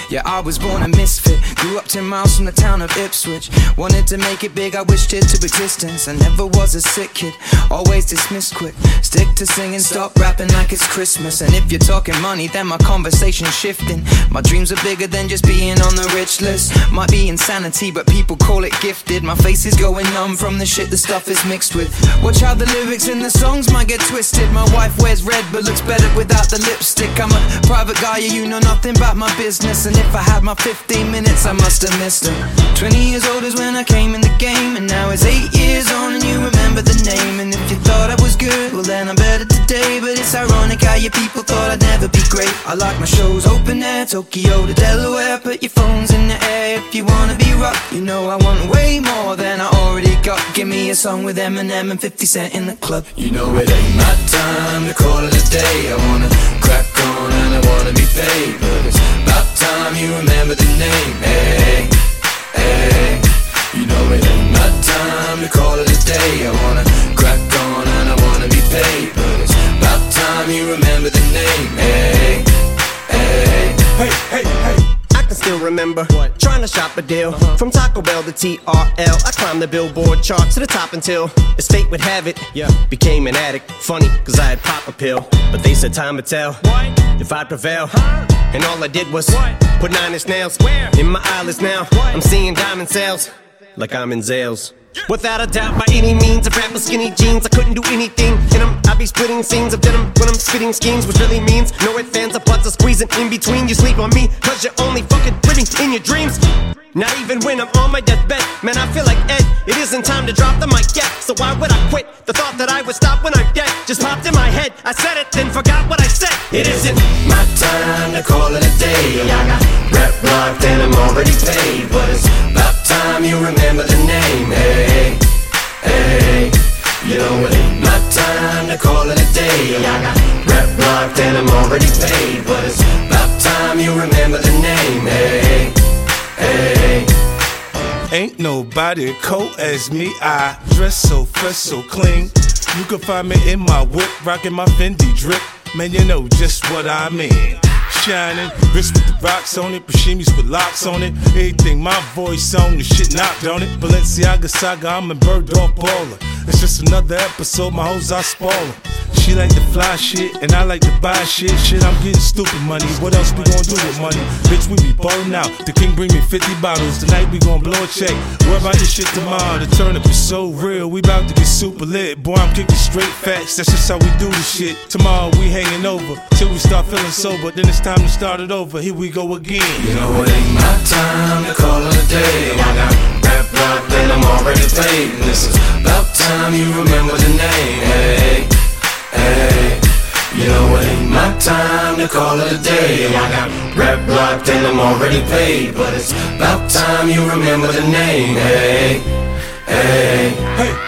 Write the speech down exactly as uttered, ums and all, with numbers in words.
Yeah, I was born a misfit, grew up ten miles from the town of Ipswich. Wanted to make it big, I wished it to existence. I never was a sick kid, always dismissed quick. Stick to singing, stop rapping like it's Christmas. And if you're talking money, then my conversation's shifting. My dreams are bigger than just being on the rich list. Might be insanity, but people call it gifted. My face is going numb from the shit the stuff is mixed with. Watch how the lyrics in the songs might get twisted. My wife wears red but looks better without the lipstick. I'm a private guy, yeah, you know nothing about my business. And if I had my fifteen minutes, I must have missed them. Twenty years old is when I came in the game, and now it's eight years on and you remember the name. And if you thought I was good, well then I'm better today. But it's ironic how your people thought I'd never be great. I like my shows open air, Tokyo to Delaware. Put your phones in the air if you wanna be rock. You know I want way more than I already got. Give me a song with Eminem and fifty Cent in the club. You know it ain't my time to call it a day. I wanna crack on and I wanna be paid, but it's about time you remember the name. Hey, hey. You know it ain't my time to call it a day. I wanna crack on and I wanna be paid, but it's about time you remember the name. Hey, hey. Hey, hey, hey. I can still remember what? Trying to shop a deal uh-huh. From Taco Bell to T R L. I climbed the Billboard chart to the top until, as fate would have it, yeah, became an addict. Funny, cause I had pop a pill, but they said time would tell what? If I'd prevail, huh? And all I did was what? Put nine inch nails where? In my eyelids now what? I'm seeing diamond sales like I'm in Zales. Without a doubt, by any means, I rap with skinny jeans. I couldn't do anything in them. I be splitting scenes of denim when I'm spitting schemes, which really means no ifs, fans, or buts are squeezing in between. You sleep on me, cause you're only fucking living in your dreams. Not even when I'm on my deathbed. Man, I feel like Ed. It isn't time to drop the mic yet, so why would I quit? The thought that I would stop when I'm dead just popped in my head. I said it, then forgot what I said. It isn't my time to call it a day. I got rep locked and I'm already paid, but it's about time you remember the name. Hey, hey. You know it ain't my time to call it a day. I got rep locked and I'm already paid, but it's about time you remember the name. Hey, hey. Ain't nobody cold as me. I dress so fresh, so clean. You can find me in my whip, rocking my Fendi drip. Man, you know just what I mean. Shining, wrist with the rocks on it, Pashimis with locks on it. Everything my voice on, the shit knocked on it. Balenciaga saga, I'm a bird dog baller. It's just another episode, my hoes are spoiler. She like to fly shit, and I like to buy shit. Shit, I'm getting stupid money. What else we gon' do with money? Bitch, we be ballin' out. The king bring me fifty bottles. Tonight we gon' blow a check. What about this shit tomorrow? The turn up is so real. We bout to get super lit. Boy, I'm kicking straight facts. That's just how we do this shit. Tomorrow we hanging over till we start feeling sober. Then it's time to start it over. Here we go again. You know it ain't my time to call it a day. I got rap locked and I'm already paid. And this is about time you remember the name. Hey, hey. You know it ain't my time to call it a day. I got rap locked and I'm already paid, but it's about time you remember the name. Hey, hey. Hey.